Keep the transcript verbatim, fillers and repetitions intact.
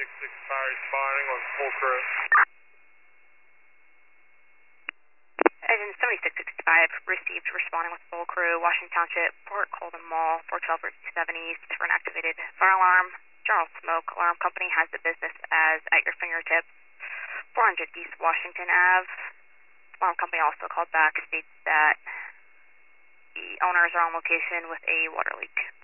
six fire responding on full crew. Engine seventy-six sixty-five received responding with full crew, Washington Township, Port Colden Mall, four twelve Route seven East for an activated fire alarm. General Smoke Alarm Company has the business as At Your Fingertips, four hundred East Washington Avenue. Alarm Company also called back, states that the owners are on location with a water leak.